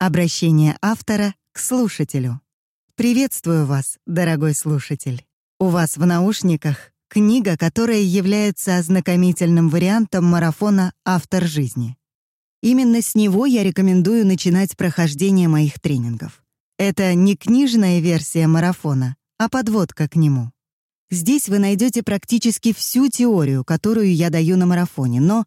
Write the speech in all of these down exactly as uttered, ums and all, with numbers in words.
Обращение автора к слушателю. Приветствую вас, дорогой слушатель. У вас в наушниках книга, которая является ознакомительным вариантом марафона «Автор жизни». Именно с него я рекомендую начинать прохождение моих тренингов. Это не книжная версия марафона, а подводка к нему. Здесь вы найдете практически всю теорию, которую я даю на марафоне, но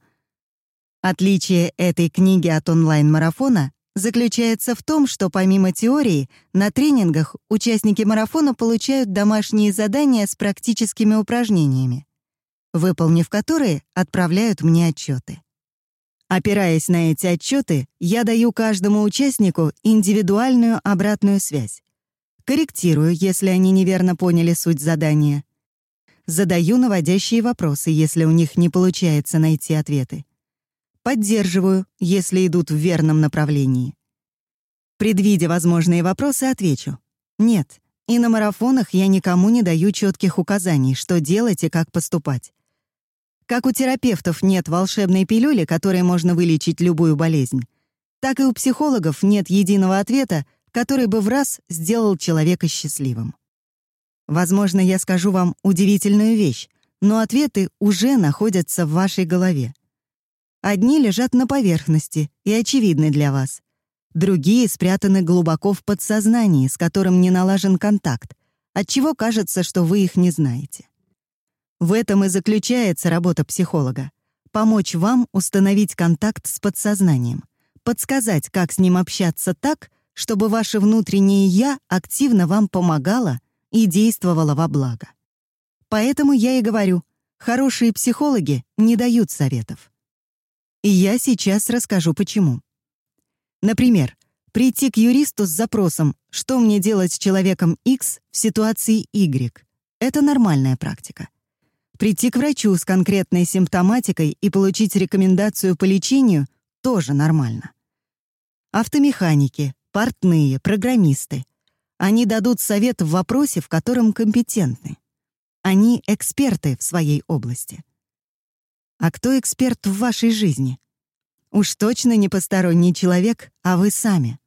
отличие этой книги от онлайн-марафона заключается в том, что помимо теории, на тренингах участники марафона получают домашние задания с практическими упражнениями, выполнив которые, отправляют мне отчеты. Опираясь на эти отчеты, я даю каждому участнику индивидуальную обратную связь. Корректирую, если они неверно поняли суть задания. Задаю наводящие вопросы, если у них не получается найти ответы. Поддерживаю, если идут в верном направлении. Предвидя возможные вопросы, отвечу: нет, и на марафонах я никому не даю четких указаний, что делать и как поступать. Как у терапевтов нет волшебной пилюли, которой можно вылечить любую болезнь, так и у психологов нет единого ответа, который бы в раз сделал человека счастливым. Возможно, я скажу вам удивительную вещь, но ответы уже находятся в вашей голове. Одни лежат на поверхности и очевидны для вас. Другие спрятаны глубоко в подсознании, с которым не налажен контакт, отчего кажется, что вы их не знаете. В этом и заключается работа психолога — помочь вам установить контакт с подсознанием, подсказать, как с ним общаться так, чтобы ваше внутреннее «я» активно вам помогало и действовало во благо. Поэтому я и говорю, хорошие психологи не дают советов. И я сейчас расскажу, почему. Например, прийти к юристу с запросом «что мне делать с человеком X в ситуации Y» — это нормальная практика. Прийти к врачу с конкретной симптоматикой и получить рекомендацию по лечению — тоже нормально. Автомеханики, портные, программисты — они дадут совет в вопросе, в котором компетентны. Они эксперты в своей области. А кто эксперт в вашей жизни? Уж точно не посторонний человек, а вы сами.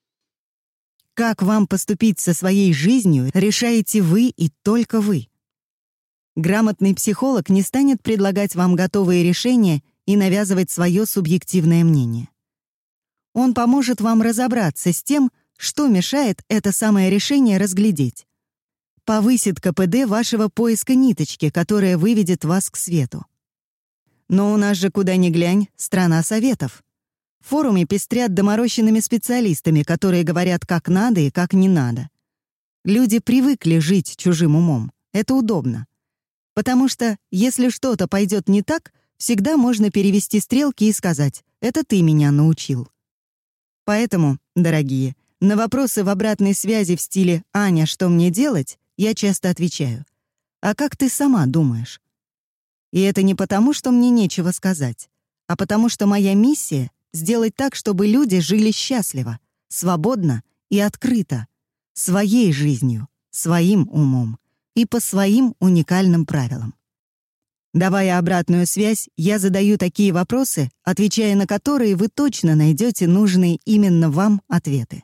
Как вам поступить со своей жизнью, решаете вы и только вы. Грамотный психолог не станет предлагать вам готовые решения и навязывать свое субъективное мнение. Он поможет вам разобраться с тем, что мешает это самое решение разглядеть. Повысит ка пэ дэ вашего поиска ниточки, которая выведет вас к свету. Но у нас же, куда ни глянь, страна советов. Форумы пестрят доморощенными специалистами, которые говорят, как надо и как не надо. Люди привыкли жить чужим умом. Это удобно. Потому что, если что-то пойдет не так, всегда можно перевести стрелки и сказать: «Это ты меня научил». Поэтому, дорогие, на вопросы в обратной связи в стиле «Аня, что мне делать?» я часто отвечаю: «А как ты сама думаешь?» И это не потому, что мне нечего сказать, а потому что моя миссия — сделать так, чтобы люди жили счастливо, свободно и открыто, своей жизнью, своим умом и по своим уникальным правилам. Давая обратную связь, я задаю такие вопросы, отвечая на которые вы точно найдете нужные именно вам ответы.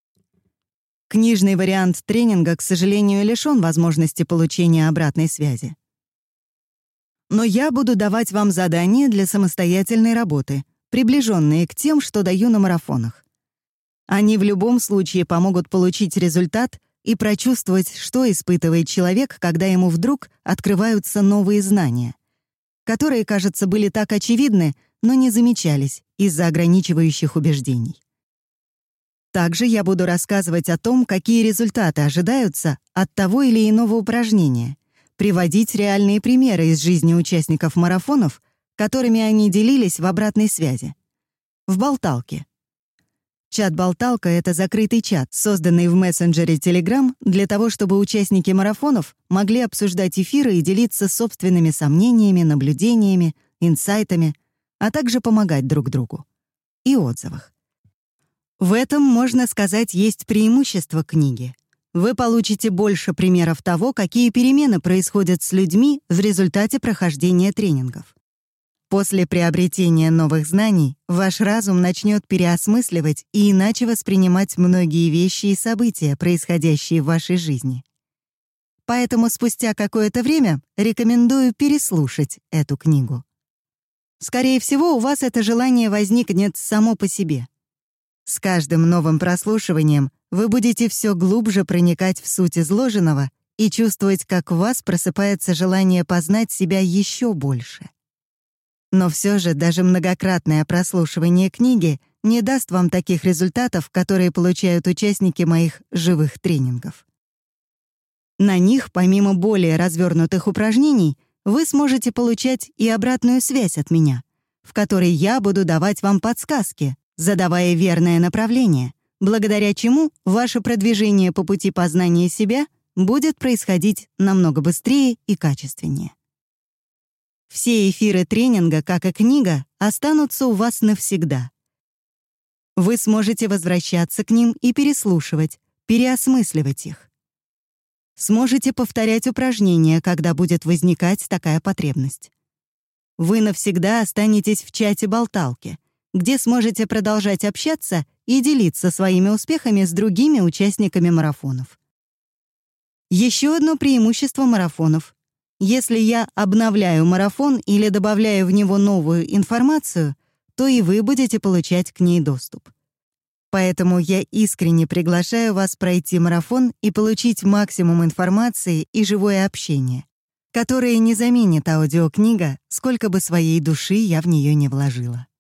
Книжный вариант тренинга, к сожалению, лишён возможности получения обратной связи. Но я буду давать вам задания для самостоятельной работы, приближенные к тем, что даю на марафонах. Они в любом случае помогут получить результат и прочувствовать, что испытывает человек, когда ему вдруг открываются новые знания, которые, кажется, были так очевидны, но не замечались из-за ограничивающих убеждений. Также я буду рассказывать о том, какие результаты ожидаются от того или иного упражнения, приводить реальные примеры из жизни участников марафонов, которыми они делились в обратной связи. В болталке. Чат-болталка — это закрытый чат, созданный в мессенджере Telegram для того, чтобы участники марафонов могли обсуждать эфиры и делиться собственными сомнениями, наблюдениями, инсайтами, а также помогать друг другу. И отзывах. В этом, можно сказать, есть преимущество книги. Вы получите больше примеров того, какие перемены происходят с людьми в результате прохождения тренингов. После приобретения новых знаний ваш разум начнет переосмысливать и иначе воспринимать многие вещи и события, происходящие в вашей жизни. Поэтому спустя какое-то время рекомендую переслушать эту книгу. Скорее всего, у вас это желание возникнет само по себе. С каждым новым прослушиванием вы будете все глубже проникать в суть изложенного и чувствовать, как в вас просыпается желание познать себя еще больше. Но все же даже многократное прослушивание книги не даст вам таких результатов, которые получают участники моих живых тренингов. На них, помимо более развернутых упражнений, вы сможете получать и обратную связь от меня, в которой я буду давать вам подсказки, задавая верное направление, благодаря чему ваше продвижение по пути познания себя будет происходить намного быстрее и качественнее. Все эфиры тренинга, как и книга, останутся у вас навсегда. Вы сможете возвращаться к ним и переслушивать, переосмысливать их. Сможете повторять упражнения, когда будет возникать такая потребность. Вы навсегда останетесь в чате «Болталки», где сможете продолжать общаться и делиться своими успехами с другими участниками марафонов. Еще одно преимущество марафонов. Если я обновляю марафон или добавляю в него новую информацию, то и вы будете получать к ней доступ. Поэтому я искренне приглашаю вас пройти марафон и получить максимум информации и живое общение, которое не заменит аудиокнига, сколько бы своей души я в нее не вложила.